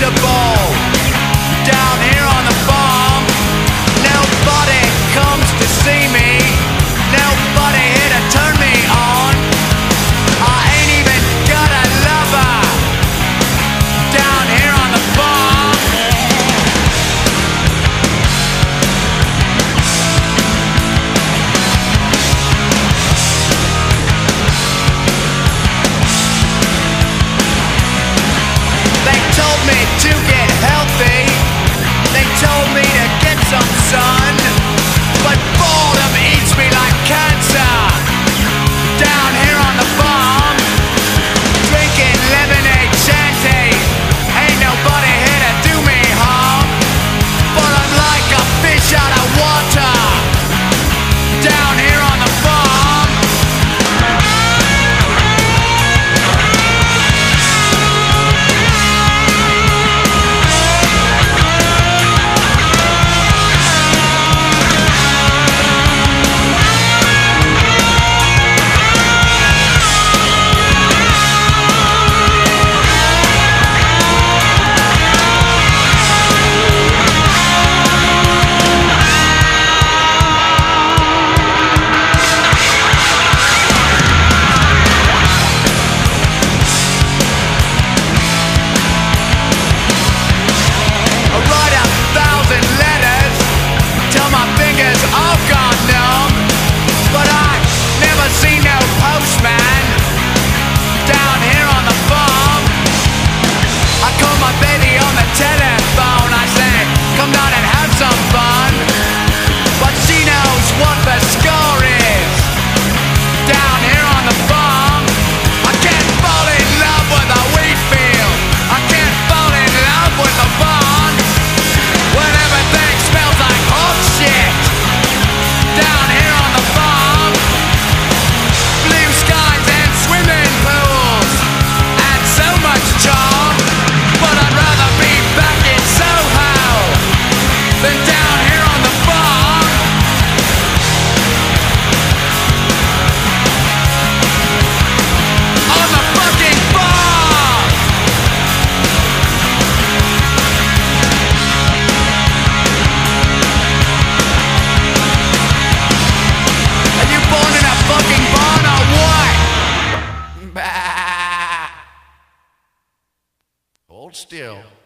comfortable down here on the farm. Nobody comes to see me, nobody here to turn me on. I ain't even got a lover down here on the farm. They told me to get healthy, they told me to get some sun, but boredom eats me like cancer down here on the farm. Drinking lemonade shanty, ain't nobody here to do me harm, but I'm like a fish out of water down here on the farm. Hold still.